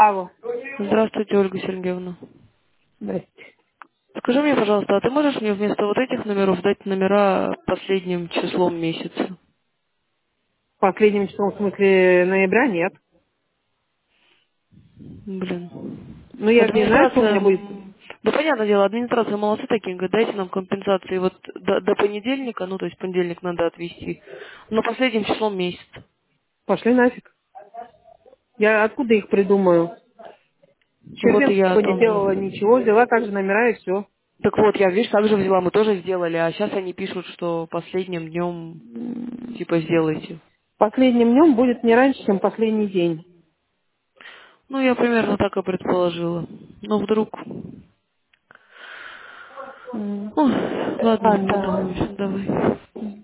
Алло. Здравствуйте, Ольга Сергеевна. Здрасте. Скажи мне, пожалуйста, а ты можешь мне вместо вот этих номеров дать номера последним числом месяца? Последним числом, в смысле, ноября нет. Блин. Ну, я же не знаю, что у Администрация... меня будет. Да, понятное дело, администрация молодцы такие, говорят, дайте нам компенсации вот до понедельника, ну, то есть понедельник надо отвести, но последним числом месяца. Пошли нафиг. Я откуда их придумаю? Вот и я о Червенко не делала том. ничего, взяла также номера и все. Так вот, я, видишь, так же взяла, мы тоже сделали, а сейчас они пишут, что последним днем, типа, сделайте. Последним днем будет не раньше, чем последний день. Ну, я примерно так и предположила. Ну, вдруг... М. Ой, ладно, Ладно, потом, в давай. общем, давай.